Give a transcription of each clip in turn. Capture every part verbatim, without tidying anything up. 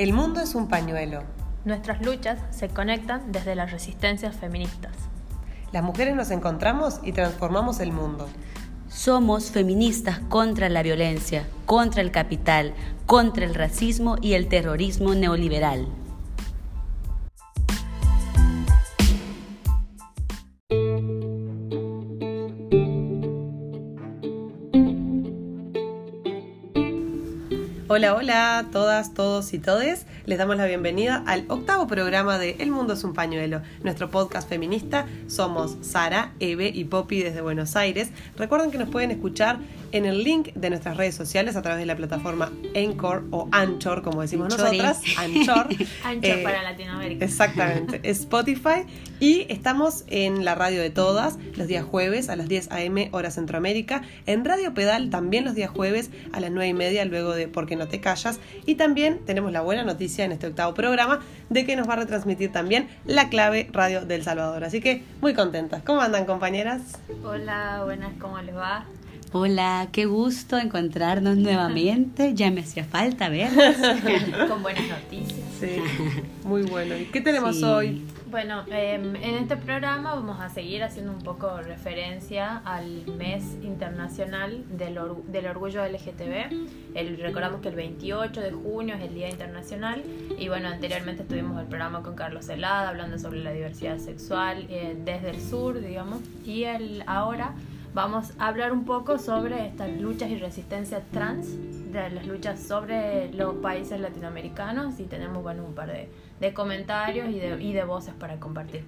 El mundo es un pañuelo. Nuestras luchas se conectan desde las resistencias feministas. Las mujeres nos encontramos y transformamos el mundo. Somos feministas contra la violencia, contra el capital, contra el racismo y el terrorismo neoliberal. Hola, hola, todas, todos y todes. Les damos la bienvenida al octavo programa de El Mundo es un Pañuelo, nuestro podcast feminista. Somos Sara, Eve y Poppy desde Buenos Aires. Recuerden que nos pueden escuchar en el link de nuestras redes sociales a través de la plataforma Anchor o Anchor, como decimos Anchor. nosotras. Anchor. Anchor eh, para Latinoamérica. Exactamente, Spotify. Y estamos en la radio de todas los días jueves a las diez a.m. hora Centroamérica. En Radio Pedal también los días jueves a las nueve y media, luego de Porque no te callas. Y también tenemos la buena noticia en este octavo programa de que nos va a retransmitir también La Clave Radio del Salvador. Así que muy contentas. ¿Cómo andan, compañeras? Hola, buenas, ¿cómo les va? Hola, qué gusto encontrarnos nuevamente. Ya me hacía falta verlas. Con buenas noticias. Sí, muy bueno. ¿Y qué tenemos Sí. hoy? Bueno, eh, en este programa vamos a seguir haciendo un poco referencia al mes internacional del, or- del orgullo L G T B. El, recordamos que el veintiocho de junio es el Día Internacional y bueno, anteriormente tuvimos el programa con Carlos Celada hablando sobre la diversidad sexual eh, desde el sur, digamos, y el, ahora vamos a hablar un poco sobre estas luchas y resistencias trans, de las luchas sobre los países latinoamericanos y tenemos bueno, un par de, de comentarios y de, y de voces para compartir.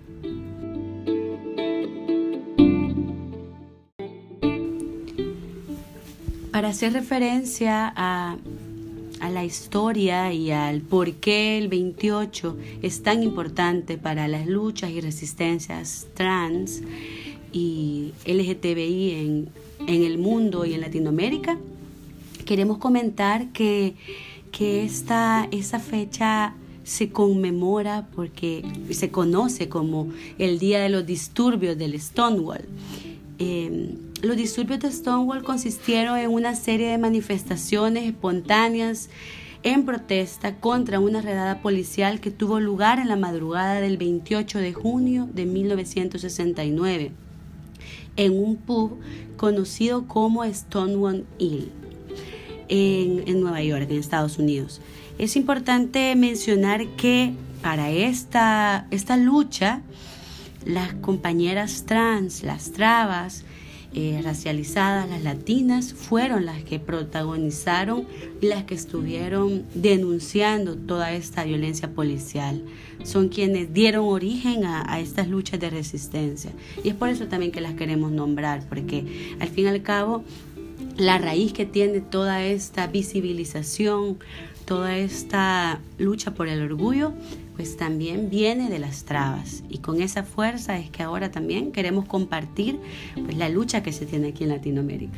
Para hacer referencia a, a la historia y al por qué el veintiocho es tan importante para las luchas y resistencias trans y L G T B I en, en el mundo y en Latinoamérica, queremos comentar que, que esta, esta fecha se conmemora porque se conoce como el Día de los Disturbios del Stonewall. Eh, los disturbios de Stonewall consistieron en una serie de manifestaciones espontáneas en protesta contra una redada policial que tuvo lugar en la madrugada del veintiocho de junio de mil novecientos sesenta y nueve en un pub conocido como Stonewall Inn en, en Nueva York, en Estados Unidos. Es importante mencionar que para esta, esta lucha las compañeras trans, las trabas, eh, racializadas, las latinas, fueron las que protagonizaron y las que estuvieron denunciando toda esta violencia policial. Son quienes dieron origen a, a estas luchas de resistencia. Y es por eso también que las queremos nombrar, porque al fin y al cabo, la raíz que tiene toda esta visibilización, toda esta lucha por el orgullo, pues también viene de las trabas. Y con esa fuerza es que ahora también queremos compartir pues, la lucha que se tiene aquí en Latinoamérica.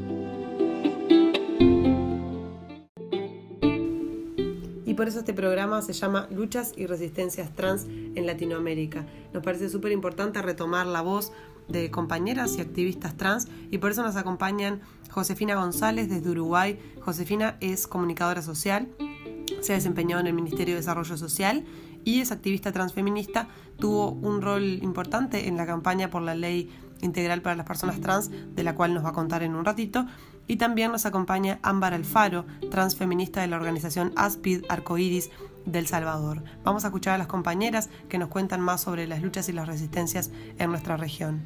Y por eso este programa se llama Luchas y Resistencias Trans en Latinoamérica. Nos parece súper importante retomar la voz de compañeras y activistas trans y por eso nos acompañan Josefina González desde Uruguay. Josefina es comunicadora social, se ha desempeñado en el Ministerio de Desarrollo Social y es activista transfeminista. Tuvo un rol importante en la campaña por la Ley Integral para las Personas Trans, de la cual nos va a contar en un ratito. Y también nos acompaña Ámbar Alfaro, transfeminista de la organización Aspid Arcoiris del Salvador. Vamos a escuchar a las compañeras que nos cuentan más sobre las luchas y las resistencias en nuestra región.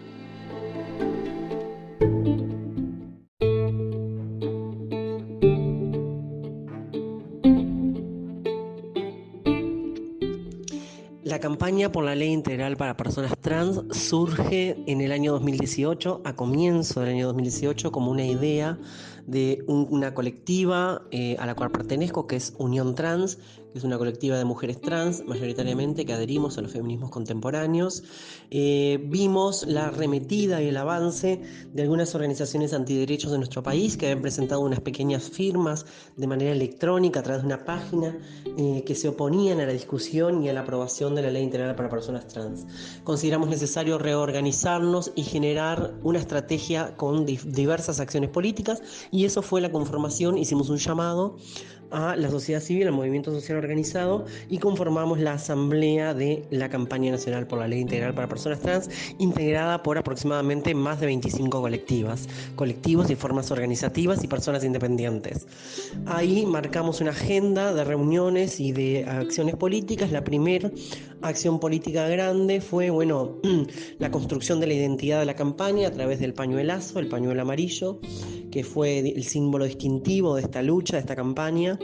La campaña por la Ley Integral para Personas Trans surge en el año dos mil dieciocho, a comienzo del año dos mil dieciocho, como una idea de un, una colectiva eh, a la cual pertenezco, que es Unión Trans, que es una colectiva de mujeres trans, mayoritariamente, que adherimos a los feminismos contemporáneos. Eh, vimos la arremetida y el avance de algunas organizaciones antiderechos de nuestro país, que habían presentado unas pequeñas firmas de manera electrónica a través de una página eh, que se oponían a la discusión y a la aprobación de la Ley Integral para Personas Trans. Consideramos necesario reorganizarnos y generar una estrategia con diversas acciones políticas, y eso fue la conformación. Hicimos un llamado a la sociedad civil, al movimiento social organizado, y conformamos la asamblea de la Campaña Nacional por la Ley Integral para Personas Trans, integrada por aproximadamente más de veinticinco colectivas, colectivos y formas organizativas y personas independientes. Ahí marcamos una agenda de reuniones y de acciones políticas. La primera acción política grande fue, bueno, la construcción de la identidad de la campaña a través del pañuelazo, el pañuelo amarillo, que fue el símbolo distintivo de esta lucha, de esta campaña.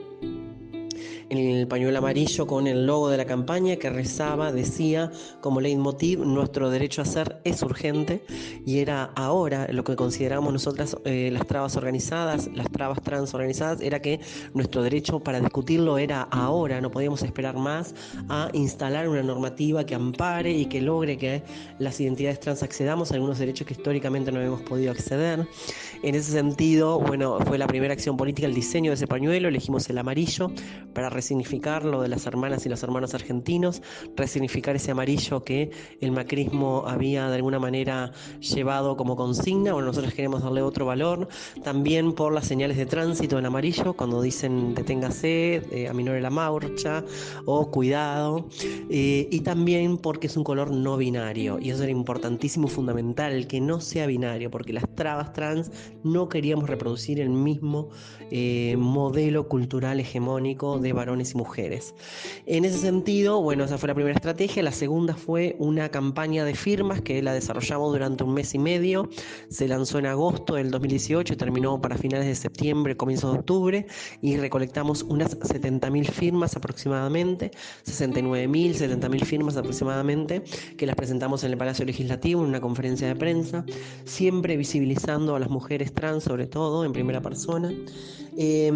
El pañuelo amarillo con el logo de la campaña que rezaba, decía como leitmotiv: nuestro derecho a ser es urgente. Y era ahora lo que consideramos nosotras eh, las trabas organizadas, las trabas trans organizadas, era que nuestro derecho para discutirlo era ahora, no podíamos esperar más a instalar una normativa que ampare y que logre que las identidades trans accedamos a algunos derechos que históricamente no habíamos podido acceder. En ese sentido, bueno, fue la primera acción política el diseño de ese pañuelo. Elegimos el amarillo para resignificar lo de las hermanas y los hermanos argentinos, resignificar ese amarillo que el macrismo había de alguna manera llevado como consigna. Bueno, nosotros queremos darle otro valor, también por las señales de tránsito en amarillo, cuando dicen deténgase, eh, aminore la marcha o cuidado, eh, y también porque es un color no binario, y eso era importantísimo, fundamental, que no sea binario, porque las trabas trans no queríamos reproducir el mismo eh, modelo cultural hegemónico de varones y mujeres. En ese sentido, bueno, esa fue la primera estrategia. La segunda fue una campaña de firmas que la desarrollamos durante un mes y medio. Se lanzó en agosto del dos mil dieciocho y terminó para finales de septiembre, comienzos de octubre, y recolectamos unas setenta mil firmas aproximadamente, sesenta y nueve mil, setenta mil firmas aproximadamente, que las presentamos en el Palacio Legislativo en una conferencia de prensa, siempre visibilizando a las mujeres trans, sobre todo en primera persona. Eh,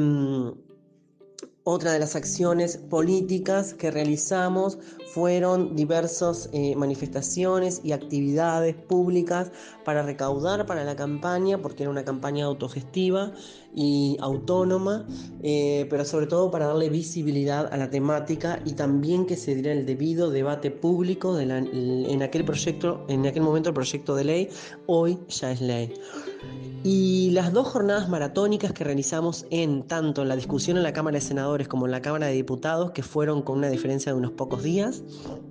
Otra de las acciones políticas que realizamos fueron diversas eh, manifestaciones y actividades públicas para recaudar para la campaña, porque era una campaña autogestiva y autónoma, eh, pero sobre todo para darle visibilidad a la temática y también que se diera el debido debate público de la, en aquel proyecto, en aquel momento el proyecto de ley, hoy ya es ley. Y las dos jornadas maratónicas que realizamos en tanto en la discusión en la Cámara de Senadores como en la Cámara de Diputados, que fueron con una diferencia de unos pocos días,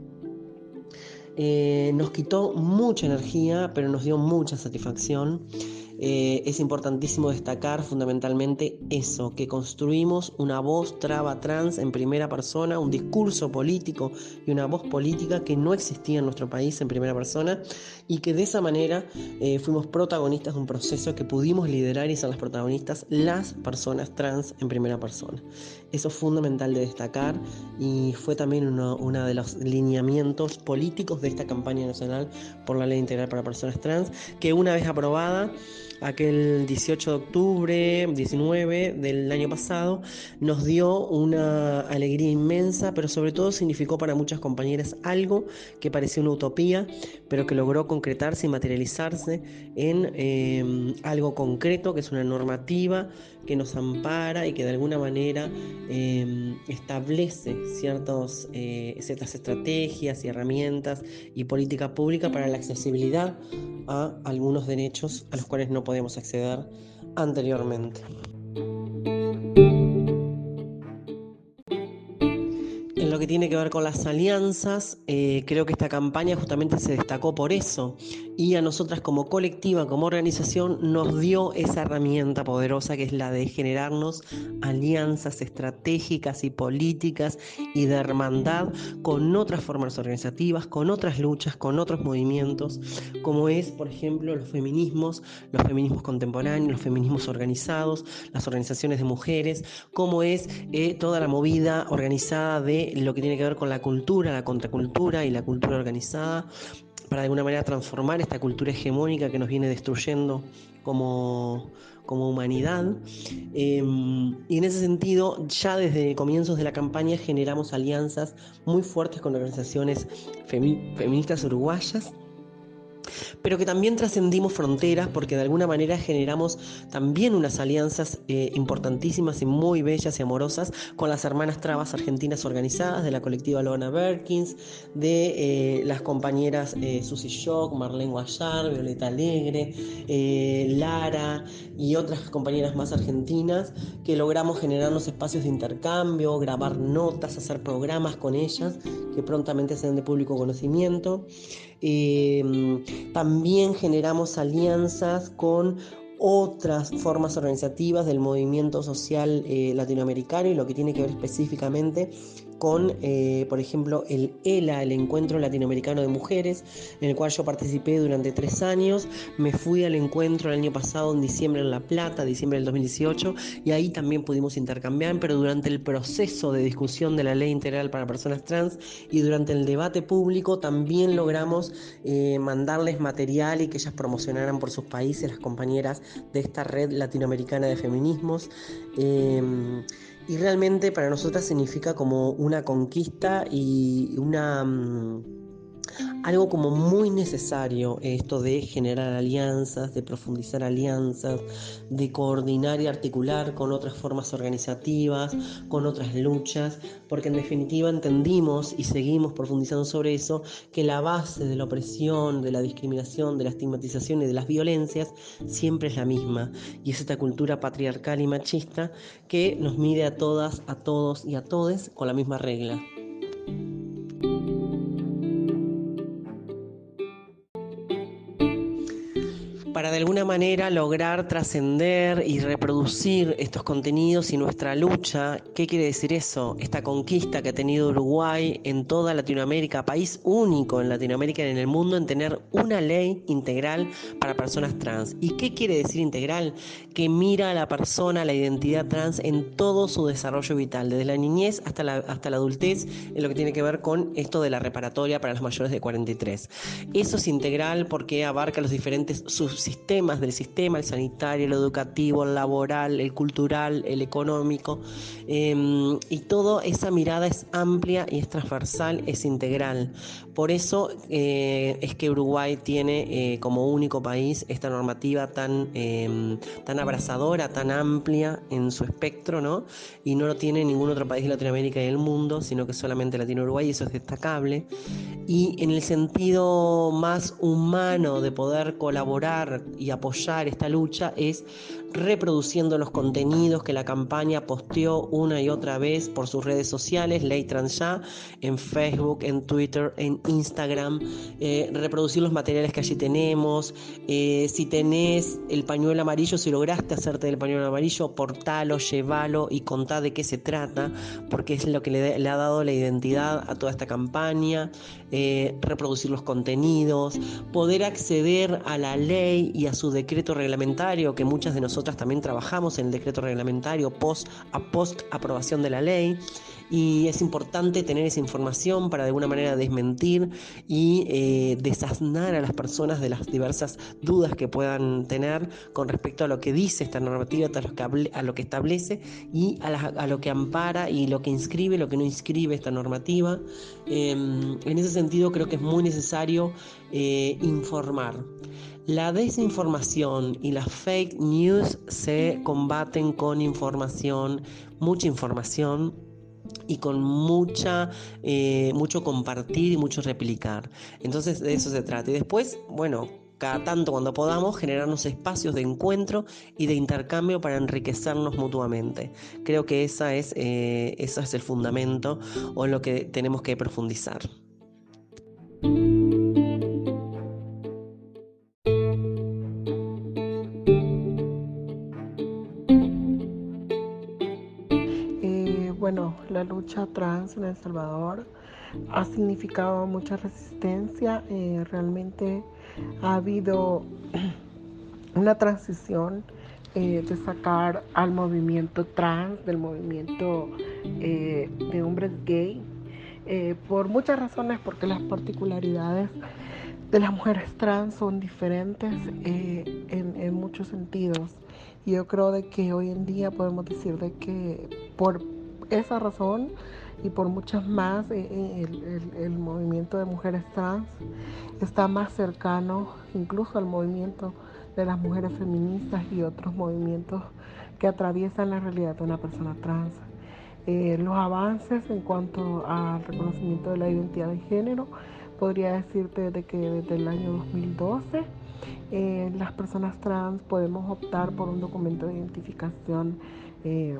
eh, nos quitó mucha energía, pero nos dio mucha satisfacción. Eh, es importantísimo destacar fundamentalmente eso, que construimos una voz traba trans en primera persona, un discurso político y una voz política que no existía en nuestro país en primera persona, y que de esa manera eh, fuimos protagonistas de un proceso que pudimos liderar y ser las protagonistas las personas trans en primera persona. Eso es fundamental de destacar y fue también uno, uno de los lineamientos políticos de esta campaña nacional por la Ley Integral para Personas Trans, que una vez aprobada aquel dieciocho de octubre, diecinueve del año pasado, nos dio una alegría inmensa, pero sobre todo significó para muchas compañeras algo que parecía una utopía, pero que logró concretarse y materializarse en eh, algo concreto, que es una normativa que nos ampara y que de alguna manera eh, establece ciertos, eh, ciertas estrategias y herramientas y política pública para la accesibilidad a algunos derechos a los cuales no podemos acceder anteriormente. En lo que tiene que ver con las alianzas, eh, creo que esta campaña justamente se destacó por eso, y a nosotras como colectiva, como organización, nos dio esa herramienta poderosa que es la de generarnos alianzas estratégicas y políticas y de hermandad con otras formas organizativas, con otras luchas, con otros movimientos, como es, por ejemplo, los feminismos, los feminismos contemporáneos, los feminismos organizados, las organizaciones de mujeres, como es eh, toda la movida organizada de lo que tiene que ver con la cultura, la contracultura y la cultura organizada, para de alguna manera transformar esta cultura hegemónica que nos viene destruyendo como, como humanidad. Eh, y en ese sentido, ya desde comienzos de la campaña generamos alianzas muy fuertes con organizaciones femi- feministas uruguayas, pero que también trascendimos fronteras porque de alguna manera generamos también unas alianzas eh, importantísimas y muy bellas y amorosas con las hermanas trabas argentinas organizadas de la colectiva Loana Berkins, de eh, las compañeras eh, Susy Shock, Marlene Guayar, Violeta Alegre, eh, Lara y otras compañeras más argentinas, que logramos generarnos espacios de intercambio, grabar notas, hacer programas con ellas que prontamente sean de público conocimiento. Eh, también generamos alianzas con otras formas organizativas del movimiento social eh, latinoamericano y lo que tiene que ver específicamente con, eh, por ejemplo, el E L A, el Encuentro Latinoamericano de Mujeres, en el cual yo participé durante tres años. Me fui al encuentro el año pasado, en diciembre, en La Plata, diciembre del dos mil dieciocho, y ahí también pudimos intercambiar, pero durante el proceso de discusión de la Ley Integral para Personas Trans y durante el debate público también logramos eh, mandarles material y que ellas promocionaran por sus países, las compañeras de esta red latinoamericana de feminismos. Eh, Y realmente para nosotras significa como una conquista y una um, algo como muy necesario, esto de generar alianzas, de profundizar alianzas, de coordinar y articular con otras formas organizativas, con otras luchas, porque en definitiva entendimos y seguimos profundizando sobre eso, que la base de la opresión, de la discriminación, de la estigmatización y de las violencias siempre es la misma, y es esta cultura patriarcal y machista que nos mide a todas, a todos y a todes con la misma regla. Para de alguna manera lograr trascender y reproducir estos contenidos y nuestra lucha. ¿Qué quiere decir eso? Esta conquista que ha tenido Uruguay en toda Latinoamérica, país único en Latinoamérica y en el mundo en tener una ley integral para personas trans. ¿Y qué quiere decir integral? Que mira a la persona, a la identidad trans en todo su desarrollo vital, desde la niñez hasta la, hasta la adultez, en lo que tiene que ver con esto de la reparatoria para los mayores de cuarenta y tres. Eso es integral porque abarca los diferentes subsistemas del sistema, el sanitario, el educativo, el laboral, el cultural, el económico, eh, y toda esa mirada es amplia y es transversal, es integral. Por eso eh, es que Uruguay tiene eh, como único país esta normativa tan, eh, tan abrazadora, tan amplia en su espectro, ¿no? Y no lo tiene ningún otro país de Latinoamérica y del mundo, sino que solamente la tiene Uruguay, y eso es destacable. Y en el sentido más humano de poder colaborar y apoyar esta lucha es reproduciendo los contenidos que la campaña posteó una y otra vez por sus redes sociales, Ley Trans Ya, en Facebook, en Twitter, en Instagram, eh, reproducir los materiales que allí tenemos. Eh, si tenés el pañuelo amarillo, si lograste hacerte el pañuelo amarillo, portalo, llévalo y contá de qué se trata, porque es lo que le, le ha dado la identidad a toda esta campaña. Eh, reproducir los contenidos, poder acceder a la ley y a su decreto reglamentario, que muchas de nosotras también trabajamos en el decreto reglamentario post, a post aprobación de la ley, y es importante tener esa información para de alguna manera desmentir y eh, desasnar a las personas de las diversas dudas que puedan tener con respecto a lo que dice esta normativa, a lo que, hable, a lo que establece y a, la, a lo que ampara y lo que inscribe, lo que no inscribe esta normativa. Eh, en ese sentido creo que es muy necesario eh, informar. La desinformación y las fake news se combaten con información, mucha información y con mucha, eh, mucho compartir y mucho replicar. Entonces de eso se trata. Y después, bueno, cada tanto cuando podamos generarnos espacios de encuentro y de intercambio para enriquecernos mutuamente. Creo que esa es, eh, ese es el fundamento o en lo que tenemos que profundizar. Bueno, la lucha trans en El Salvador ha significado mucha resistencia. Eh, realmente ha habido una transición eh, de sacar al movimiento trans del movimiento eh, de hombres gay, eh, por muchas razones, porque las particularidades de las mujeres trans son diferentes eh, en, en muchos sentidos. Y yo creo de que hoy en día podemos decir de que por esa razón y por muchas más, eh, el, el, el movimiento de mujeres trans está más cercano incluso al movimiento de las mujeres feministas y otros movimientos que atraviesan la realidad de una persona trans. Eh, los avances en cuanto al reconocimiento de la identidad de género, podría decirte de que desde el año dos mil doce eh, las personas trans podemos optar por un documento de identificación eh,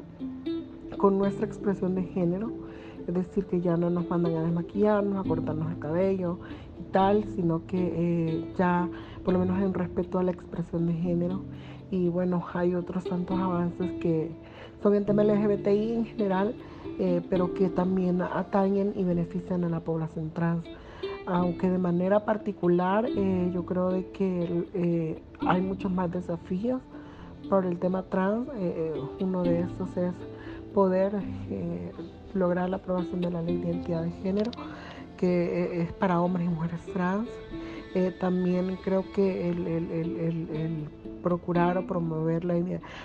con nuestra expresión de género, es decir, que ya no nos mandan a desmaquillarnos, a cortarnos el cabello y tal, sino que eh, ya por lo menos en respeto a la expresión de género. Y bueno, hay otros tantos avances que son en tema L G B T I en general, eh, pero que también atañen y benefician a la población trans. Aunque de manera particular eh, yo creo de que eh, hay muchos más desafíos por el tema trans. Eh, uno de estos es poder eh, lograr la aprobación de la ley de identidad de género, que eh, es para hombres y mujeres trans. Eh, también creo que el, el, el, el, el procurar o promover la,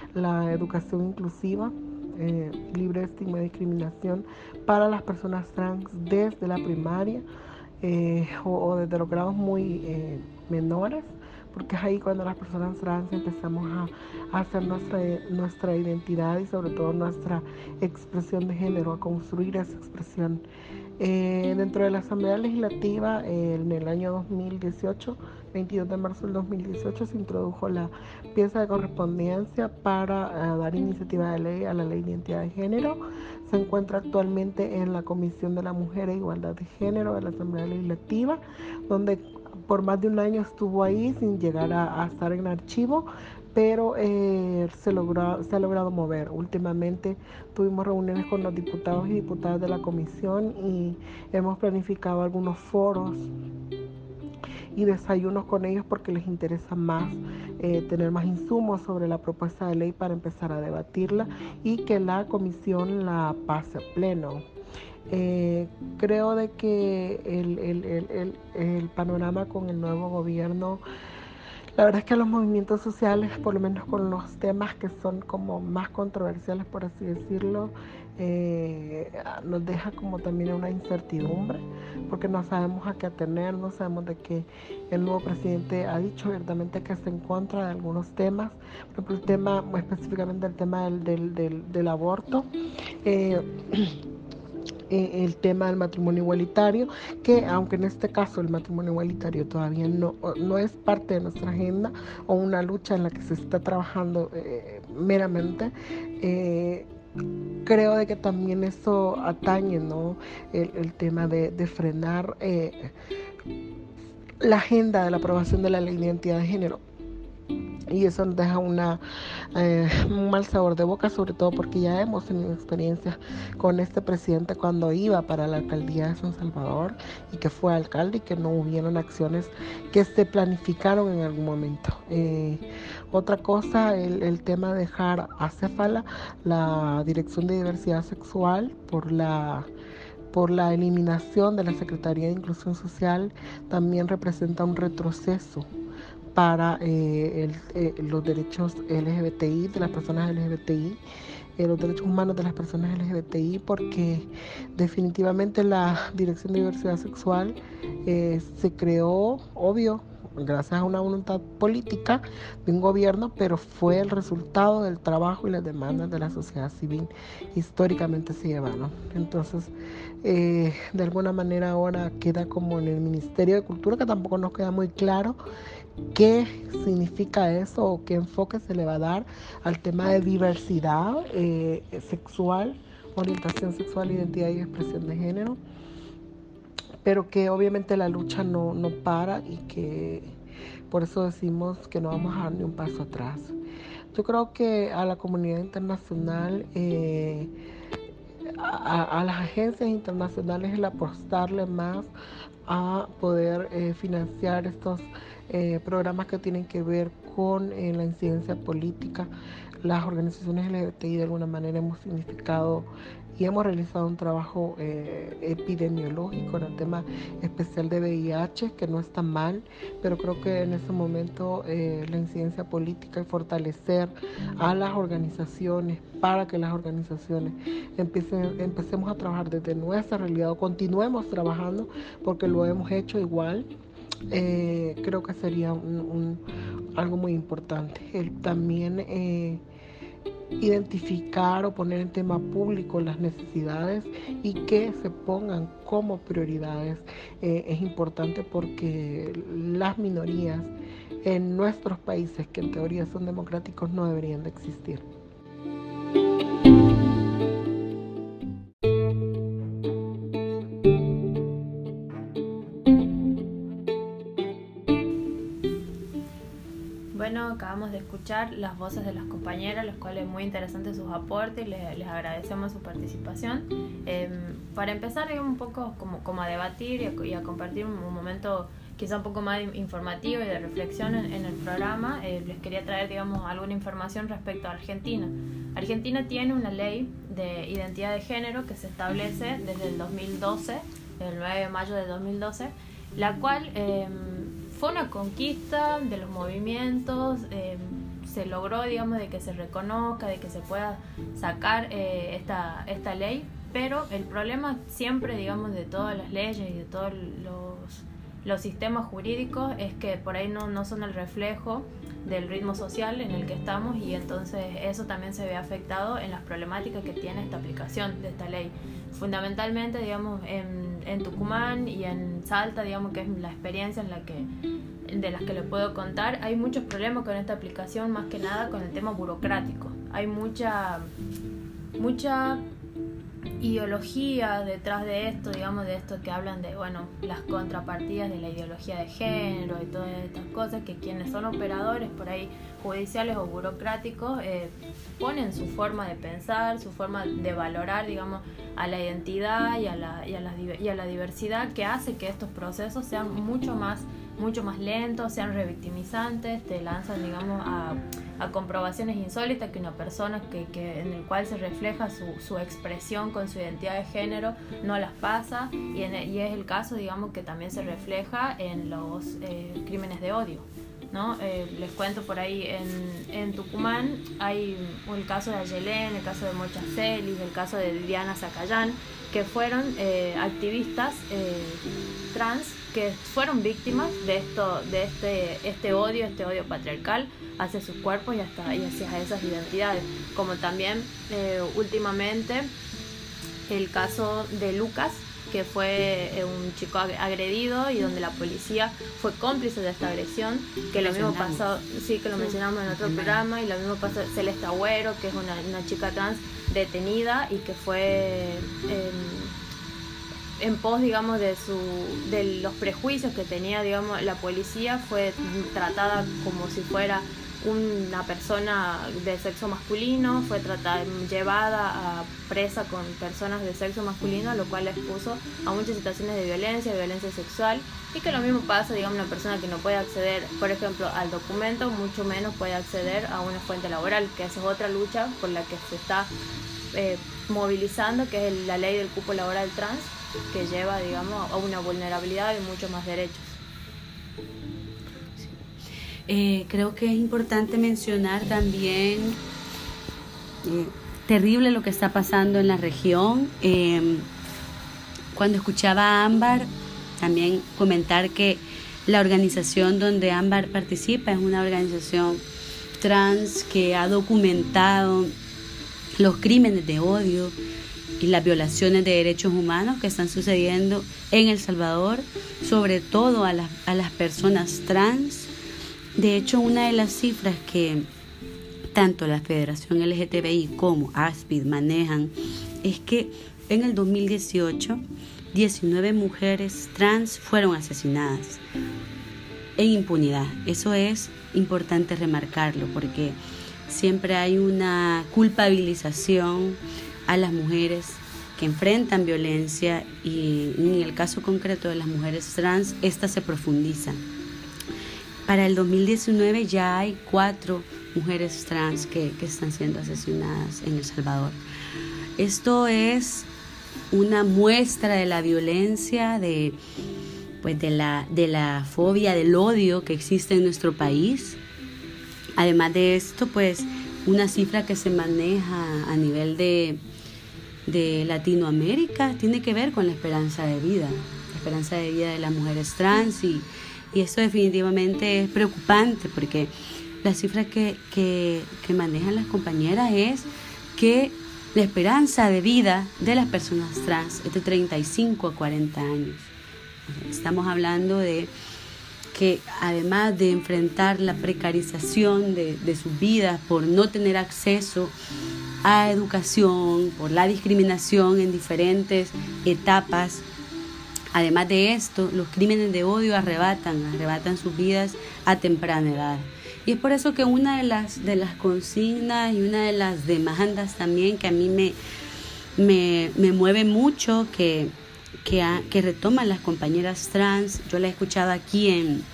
la educación inclusiva, eh, libre de estigma y discriminación para las personas trans desde la primaria eh, o, o desde los grados muy eh, menores, porque es ahí cuando las personas trans empezamos a, a hacer nuestra, nuestra identidad y sobre todo nuestra expresión de género, a construir esa expresión. Eh, dentro de la Asamblea Legislativa, eh, en el año dos mil dieciocho, veintidós de marzo del dos mil dieciocho, se introdujo la pieza de correspondencia para uh, dar iniciativa de ley a la Ley de Identidad de Género. Se encuentra actualmente en la Comisión de la Mujer e Igualdad de Género de la Asamblea Legislativa, donde por más de un año estuvo ahí sin llegar a, a estar en archivo, pero eh, se, logró, se ha logrado mover. Últimamente tuvimos reuniones con los diputados y diputadas de la comisión y hemos planificado algunos foros y desayunos con ellos porque les interesa más eh, tener más insumos sobre la propuesta de ley para empezar a debatirla y que la comisión la pase a pleno. Eh, creo de que el, el, el, el, el panorama con el nuevo gobierno, la verdad es que los movimientos sociales, por lo menos con los temas que son como más controversiales, por así decirlo, eh, nos deja como también una incertidumbre, porque no sabemos a qué atener, no sabemos de que el nuevo presidente ha dicho abiertamente que está en contra de algunos temas, por ejemplo, el tema, específicamente el tema del, del, del, del aborto. Eh, el tema del matrimonio igualitario, que aunque en este caso el matrimonio igualitario todavía no, no es parte de nuestra agenda o una lucha en la que se está trabajando eh, meramente, eh, creo de que también eso atañe, ¿no? el, el tema de, de frenar eh, la agenda de la aprobación de la ley de identidad de género. Y eso nos deja una, eh, un mal sabor de boca, sobre todo porque ya hemos tenido experiencias con este presidente cuando iba para la alcaldía de San Salvador y que fue alcalde y que no hubieron acciones que se planificaron en algún momento. Eh, otra cosa, el, el tema de dejar acéfala la Dirección de Diversidad Sexual por la... por la eliminación de la Secretaría de Inclusión Social, también representa un retroceso para eh, el, eh, los derechos L G B T I, de las personas L G B T I, eh, los derechos humanos de las personas L G B T I, porque definitivamente la Dirección de Diversidad Sexual eh, se creó, obvio, gracias a una voluntad política de un gobierno, pero fue el resultado del trabajo y las demandas de la sociedad civil, históricamente se llevaron. Entonces, eh, de alguna manera ahora queda como en el Ministerio de Cultura, que tampoco nos queda muy claro qué significa eso o qué enfoque se le va a dar al tema de diversidad eh, sexual, orientación sexual, identidad y expresión de género, pero que obviamente la lucha no, no para y que por eso decimos que no vamos a dar ni un paso atrás. Yo creo que a la comunidad internacional, eh, a, a las agencias internacionales, el apostarle más a poder eh, financiar estos eh, programas que tienen que ver con eh, la incidencia política. Las organizaciones L G B T I de alguna manera hemos significado y hemos realizado un trabajo eh, epidemiológico en el tema especial de V I H, que no está mal, pero creo que en este momento eh, la incidencia política y fortalecer a las organizaciones para que las organizaciones empiecen, empecemos a trabajar desde nuestra realidad o continuemos trabajando porque lo hemos hecho igual. Eh, creo que sería un, un, algo muy importante. El también eh, identificar o poner en tema público las necesidades y que se pongan como prioridades eh, es importante porque las minorías en nuestros países, que en teoría son democráticos, no deberían de existir. Bueno, acabamos de escuchar las voces de las compañeras, los cuales muy interesantes sus aportes y les, les agradecemos su participación. Eh, para empezar, digamos, un poco como, como a debatir y a, y a compartir un, un momento quizá un poco más informativo y de reflexión en, en el programa, eh, les quería traer, digamos, alguna información respecto a Argentina. Argentina tiene una ley de identidad de género que se establece desde el dos mil doce, el nueve de mayo de dos mil doce, la cual eh, fue una conquista de los movimientos, eh, se logró, digamos, de que se reconozca, de que se pueda sacar eh, esta, esta ley, pero el problema siempre, digamos, de todas las leyes y de todos los, los sistemas jurídicos es que por ahí no, no son el reflejo del ritmo social en el que estamos, y entonces eso también se ve afectado en las problemáticas que tiene esta aplicación de esta ley. Fundamentalmente, digamos, en, en Tucumán y en Salta, digamos, que es la experiencia en la que, de las que les puedo contar, hay muchos problemas con esta aplicación, más que nada con el tema burocrático. Hay mucha, mucha ideología detrás de esto, digamos, de esto que hablan de, bueno, las contrapartidas de la ideología de género y todas estas cosas, que quienes son operadores por ahí judiciales o burocráticos eh, ponen su forma de pensar, su forma de valorar, digamos, a la identidad y a la, y a la, y a la diversidad, que hace que estos procesos sean mucho más mucho más lentos, sean revictimizantes, te lanzan, digamos, a, a comprobaciones insólitas que una persona que, que en el cual se refleja su, su expresión con su identidad de género no las pasa, y, en, y es el caso, digamos, que también se refleja en los eh, crímenes de odio, ¿no? Eh, les cuento por ahí, en, en Tucumán hay el caso de Ayelén, el caso de Mocha Celis, el caso de Diana Zacayán, que fueron eh, activistas eh, trans que fueron víctimas de esto, de este, este odio, este odio patriarcal hacia sus cuerpos y hasta y hacia esas identidades. Como también eh, últimamente el caso de Lucas, que fue eh, un chico agredido y donde la policía fue cómplice de esta agresión, que lo mismo pasó, sí, que lo mencionamos en otro programa, y lo mismo pasó Celeste Agüero, que es una, una chica trans detenida y que fue eh, en pos, digamos, de su de los prejuicios que tenía, digamos, la policía, fue tratada como si fuera una persona de sexo masculino, fue tratada, llevada a presa con personas de sexo masculino, lo cual les puso a muchas situaciones de violencia, de violencia sexual, y que lo mismo pasa, digamos, una persona que no puede acceder, por ejemplo, al documento, mucho menos puede acceder a una fuente laboral, que esa es otra lucha por la que se está eh, movilizando, que es la ley del cupo laboral trans, que lleva, digamos, a una vulnerabilidad de muchos más derechos. Eh, creo que es importante mencionar también eh, terrible lo que está pasando en la región. Eh, cuando escuchaba a Ámbar, también comentar que la organización donde Ámbar participa es una organización trans que ha documentado los crímenes de odio y las violaciones de derechos humanos que están sucediendo en El Salvador, sobre todo a las, a las personas trans. De hecho, una de las cifras que tanto la Federación L G T B I como ASPID manejan es que en el dos mil dieciocho, diecinueve mujeres trans fueron asesinadas en impunidad. Eso es importante remarcarlo porque siempre hay una culpabilización a las mujeres que enfrentan violencia, y en el caso concreto de las mujeres trans, esta se profundiza. para el dos mil diecinueve ya hay cuatro mujeres trans que, que están siendo asesinadas en El Salvador. Esto es una muestra de la violencia, de, pues de, la, de la fobia, del odio que existe en nuestro país. Además de esto, pues una cifra que se maneja a nivel de, de Latinoamérica tiene que ver con la esperanza de vida, la esperanza de vida de las mujeres trans, y, y esto definitivamente es preocupante porque la cifra que, que, que manejan las compañeras es que la esperanza de vida de las personas trans es de treinta y cinco a cuarenta años. Estamos hablando de que además de enfrentar la precarización de, de sus vidas por no tener acceso a educación, por la discriminación en diferentes etapas, además de esto, los crímenes de odio arrebatan, arrebatan sus vidas a temprana edad. Y es por eso que una de las, de las consignas y una de las demandas también que a mí me, me, me mueve mucho, que Que, ha, que retoman las compañeras trans, yo la he escuchado aquí en,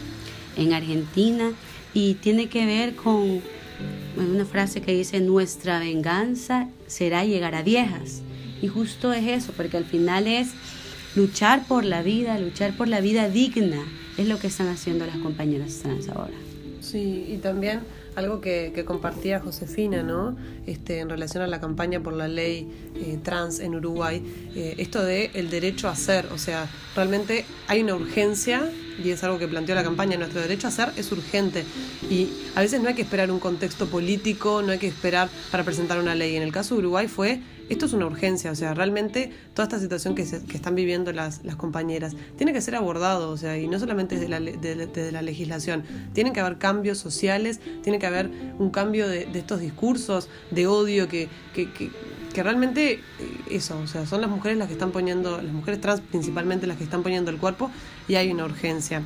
en Argentina, y tiene que ver con una frase que dice: nuestra venganza será llegar a viejas. Y justo es eso, porque al final es luchar por la vida, luchar por la vida digna, es lo que están haciendo las compañeras trans ahora. Sí, y también algo que, que compartía Josefina, ¿no? Este, en relación a la campaña por la ley eh, trans en Uruguay, eh, esto de el derecho a ser, o sea, realmente hay una urgencia, y es algo que planteó la campaña: nuestro derecho a ser es urgente, y a veces no hay que esperar un contexto político, no hay que esperar para presentar una ley. En el caso de Uruguay fue: esto es una urgencia, o sea, realmente toda esta situación que, se, que están viviendo las, las compañeras tiene que ser abordado, o sea, y no solamente desde la, de, de la legislación, tienen que haber cambios sociales, tiene que haber un cambio de, de estos discursos de odio que, que, que, que realmente eso, o sea, son las mujeres las que están poniendo, las mujeres trans principalmente las que están poniendo el cuerpo, y hay una urgencia.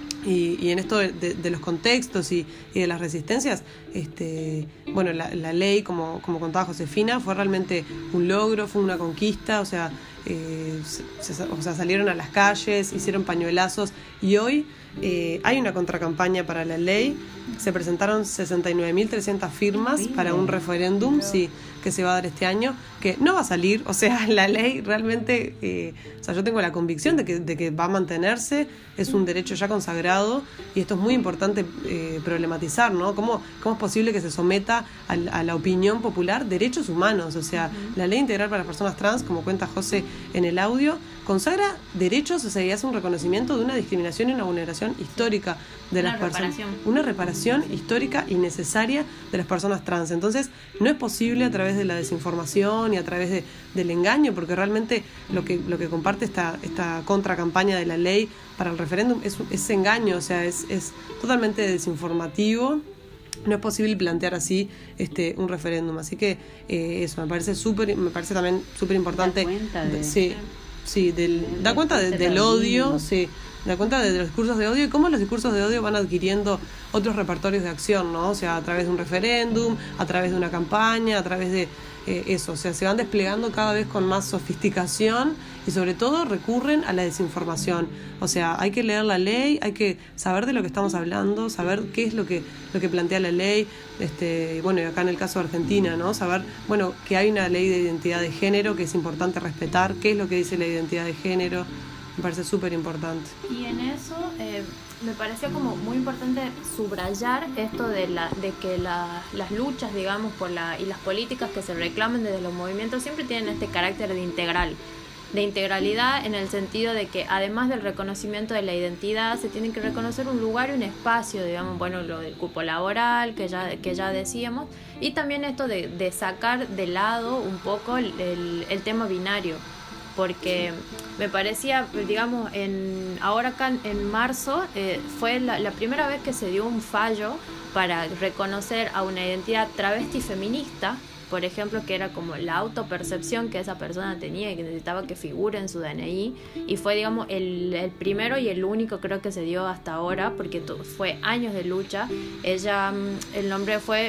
Y, y en esto de, de, de los contextos y, y de las resistencias, este, bueno, la, la ley, como, como contaba Josefina, fue realmente un logro, fue una conquista, o sea, eh, se, o sea, salieron a las calles, hicieron pañuelazos, y hoy eh, hay una contracampaña para la ley. Se presentaron sesenta y nueve mil trescientas firmas para un referéndum, sí, que se va a dar este año, que no va a salir, o sea, la ley realmente, eh, o sea, yo tengo la convicción de que, de que va a mantenerse, es un derecho ya consagrado, y esto es muy importante eh, problematizar, ¿no? ¿Cómo, ¿Cómo es posible que se someta a, a la opinión popular derechos humanos? O sea, uh-huh. La ley integral para las personas trans, como cuenta José en el audio, consagra derechos, o sea, y hace un reconocimiento de una discriminación y una vulneración histórica de una las personas. Reparación. Una reparación histórica y necesaria de las personas trans. Entonces, no es posible a través de la desinformación y a través de, del engaño, porque realmente lo que, lo que comparte esta, esta contracampaña de la ley para el referéndum es, es engaño, o sea, es, es totalmente desinformativo. No es posible plantear así este un referéndum. Así que eh, eso me parece súper, me parece también súper importante. Da cuenta de, sí, sí, del, da cuenta de, del odio, sí, da cuenta de, de los discursos de odio y cómo los discursos de odio van adquiriendo otros repertorios de acción, ¿no? O sea, a través de un referéndum, a través de una campaña, a través de eh, eso, o sea, se van desplegando cada vez con más sofisticación y sobre todo recurren a la desinformación. O sea, hay que leer la ley, hay que saber de lo que estamos hablando, saber qué es lo que lo que plantea la ley, este, bueno, y acá en el caso de Argentina, ¿no? Saber, bueno, que hay una ley de identidad de género que es importante respetar, qué es lo que dice la identidad de género, me parece súper importante. Y en eso eh, me pareció como muy importante subrayar esto de la de que la, las luchas, digamos, por la y las políticas que se reclamen desde los movimientos siempre tienen este carácter de integral, de integralidad, en el sentido de que además del reconocimiento de la identidad se tiene que reconocer un lugar y un espacio, digamos, bueno, lo del cupo laboral que ya, que ya decíamos, y también esto de, de sacar de lado un poco el, el, el tema binario, porque me parecía, digamos, en ahora acá en marzo eh, fue la, la primera vez que se dio un fallo para reconocer a una identidad travesti feminista, por ejemplo, que era como la autopercepción que esa persona tenía y que necesitaba que figure en su D N I, y fue, digamos, el, el primero y el único, creo que se dio hasta ahora, porque to- fue años de lucha. Ella, el nombre fue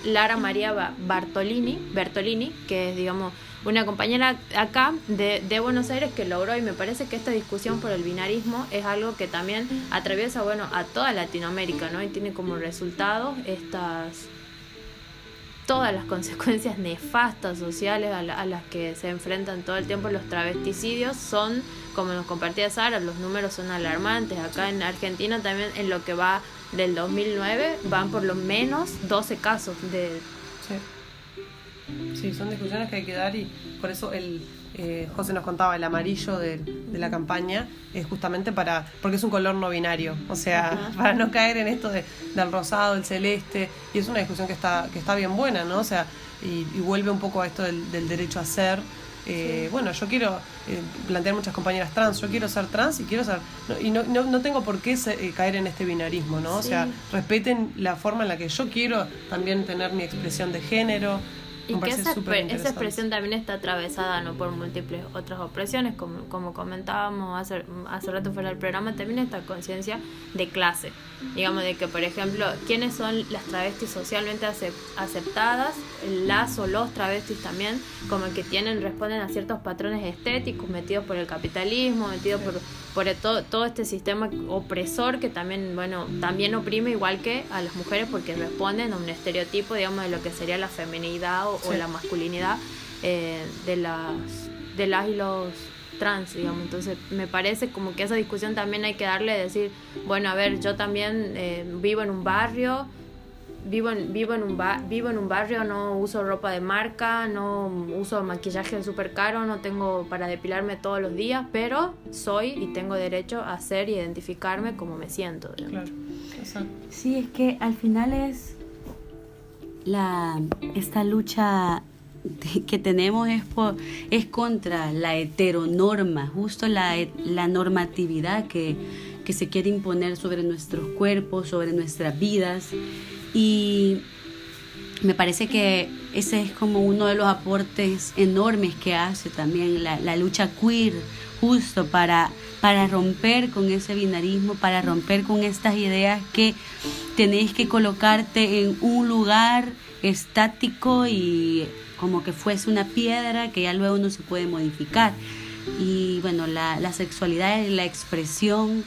Lara María Bartolini, Bertolini, que es, digamos, una compañera acá de, de Buenos Aires que logró, y me parece que esta discusión por el binarismo es algo que también atraviesa, bueno, a toda Latinoamérica, ¿no? Y tiene como resultado estas... todas las consecuencias nefastas sociales a, la, a las que se enfrentan todo el tiempo los travesticidios son, como nos compartía Sara, los números son alarmantes. Acá en Argentina también, en lo que va del dos mil nueve, van por lo menos doce casos de... Sí. Sí, son discusiones que hay que dar, y por eso el eh, José nos contaba el amarillo de, de la campaña es justamente para, porque es un color no binario, o sea, uh-huh. para no caer en esto de, del rosado, el celeste, y es una discusión que está que está bien buena, ¿no? O sea, y, y vuelve un poco a esto del, del derecho a ser. Eh, sí. Bueno, yo quiero eh, plantear muchas compañeras trans, yo quiero ser trans y quiero ser, no, y no, no, no tengo por qué se, eh, caer en este binarismo, ¿no? Sí. O sea, respeten la forma en la que yo quiero también tener mi expresión de género. Y que esa, esa expresión también está atravesada, ¿no?, por múltiples otras opresiones, como, como comentábamos hace, hace rato fuera del programa, también esta conciencia de clase, digamos, de que, por ejemplo, ¿quiénes son las travestis socialmente aceptadas? Las o los travestis también, como que tienen, responden a ciertos patrones estéticos metidos por el capitalismo, metidos por, por todo, todo este sistema opresor que también, bueno, también oprime igual que a las mujeres, porque responden a un estereotipo, digamos, de lo que sería la feminidad o, sí. o la masculinidad eh, de las de las y los trans, digamos. Entonces me parece como que esa discusión también hay que darle, decir, bueno, a ver, yo también eh, vivo en un barrio, vivo en, vivo en un ba- vivo en un barrio, no uso ropa de marca, no uso maquillaje súper caro, no tengo para depilarme todos los días, pero soy y tengo derecho a ser y identificarme como me siento, digamos. Claro, exacto. Sí, es que al final es la esta lucha que tenemos es por, es contra la heteronorma, justo la, la normatividad que, que se quiere imponer sobre nuestros cuerpos, sobre nuestras vidas, y me parece que ese es como uno de los aportes enormes que hace también la, la lucha queer, justo para, para romper con ese binarismo, para romper con estas ideas que tenés que colocarte en un lugar estático y como que fuese una piedra que ya luego no se puede modificar. Y bueno, la, la sexualidad y la expresión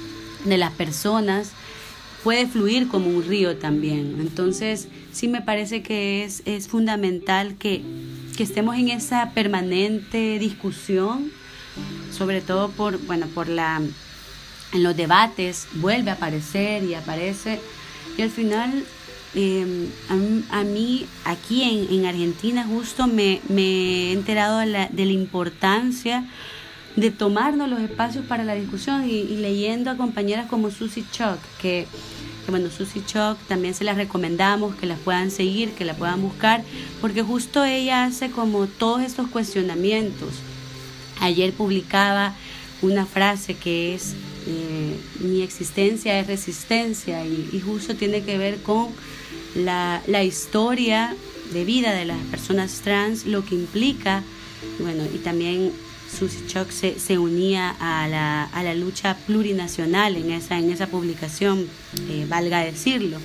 de las personas puede fluir como un río también. Entonces sí me parece que es, es fundamental que, que estemos en esa permanente discusión, sobre todo por, bueno, por la, en los debates vuelve a aparecer y aparece, y al final Eh, a, a mí aquí en, en Argentina justo me, me he enterado de la, de la importancia de tomarnos los espacios para la discusión, y, y leyendo a compañeras como Susie Choc, que, que bueno, Susie Choc también se las recomendamos, que las puedan seguir, que la puedan buscar, porque justo ella hace como todos estos cuestionamientos. Ayer publicaba una frase que es eh, mi existencia es resistencia, y, y justo tiene que ver con La, la historia de vida de las personas trans, lo que implica, bueno, y también Susie Choc se, se unía a la, a la lucha plurinacional en esa, en esa publicación, eh, valga decirlo.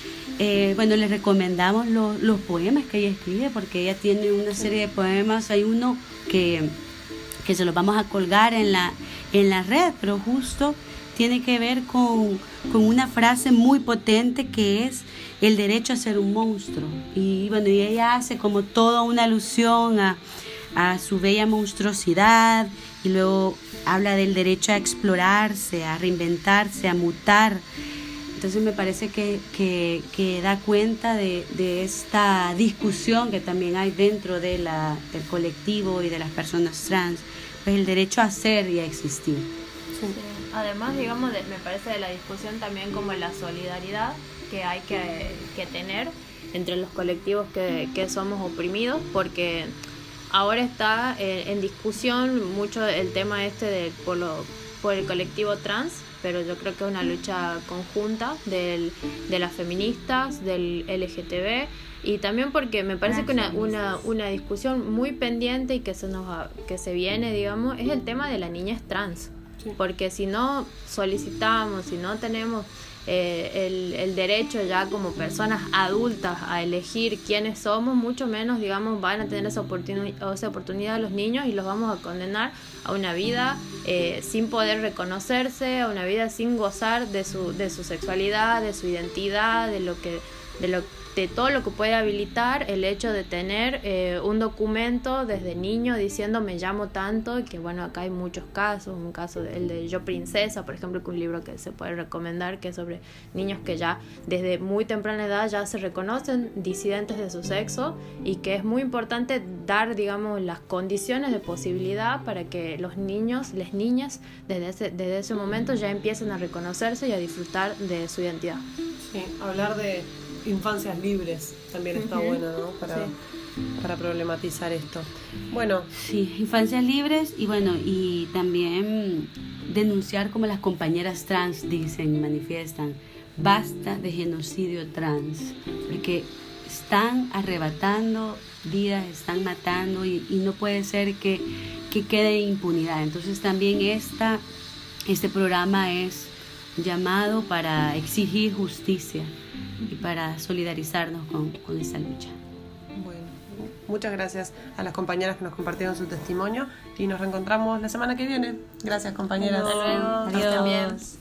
Eh, bueno, les recomendamos lo, los poemas que ella escribe, porque ella tiene una serie de poemas. Hay uno que, que se los vamos a colgar en la, en la red, pero justo tiene que ver con, con una frase muy potente que es el derecho a ser un monstruo. Y bueno, y ella hace como toda una alusión a, a su bella monstruosidad, y luego habla del derecho a explorarse, a reinventarse, a mutar. Entonces me parece que, que, que da cuenta de, de esta discusión que también hay dentro de la, del colectivo y de las personas trans, pues el derecho a ser y a existir. Sí. Además, digamos, de, me parece de la discusión también como la solidaridad que hay que, que tener entre los colectivos que, que somos oprimidos, porque ahora está en, en discusión mucho el tema este de, por, lo, por el colectivo trans, pero yo creo que es una lucha conjunta del, de las feministas, del L G T B, y también porque me parece que una, una, una discusión muy pendiente y que se, nos, que se viene, digamos, es el tema de la niñez trans. Porque si no solicitamos, si no tenemos eh, el, el derecho ya como personas adultas a elegir quiénes somos, mucho menos, digamos, van a tener esa, oportuni- esa oportunidad los niños y los vamos a condenar a una vida eh, sin poder reconocerse, a una vida sin gozar de su, de su sexualidad, de su identidad, de lo que, de lo de todo lo que puede habilitar el hecho de tener eh, un documento desde niño diciendo me llamo tanto, y que bueno, acá hay muchos casos, un caso el de Yo Princesa, por ejemplo, que es un libro que se puede recomendar, que es sobre niños que ya desde muy temprana edad ya se reconocen disidentes de su sexo, y que es muy importante dar, digamos, las condiciones de posibilidad para que los niños, las niñas, desde ese, desde ese momento ya empiecen a reconocerse y a disfrutar de su identidad. Sí, hablar de infancias libres también está uh-huh. bueno, ¿no? Para, sí. para problematizar esto. Bueno. Sí, infancias libres y bueno, y también denunciar como las compañeras trans dicen, manifiestan, basta de genocidio trans, porque están arrebatando vidas, están matando y, y no puede ser que, que quede impunidad. Entonces también esta, este programa es llamado para exigir justicia y para solidarizarnos con, con esta lucha. Bueno, muchas gracias a las compañeras que nos compartieron su testimonio y nos reencontramos la semana que viene. Gracias, compañeras. Hasta luego. Adiós. Adiós.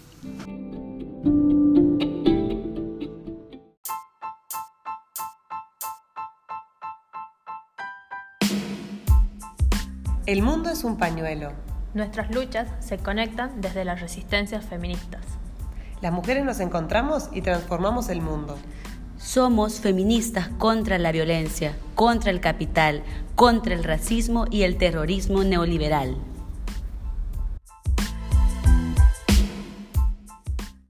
El mundo es un pañuelo. Nuestras luchas se conectan desde las resistencias feministas. Las mujeres nos encontramos y transformamos el mundo. Somos feministas contra la violencia, contra el capital, contra el racismo y el terrorismo neoliberal.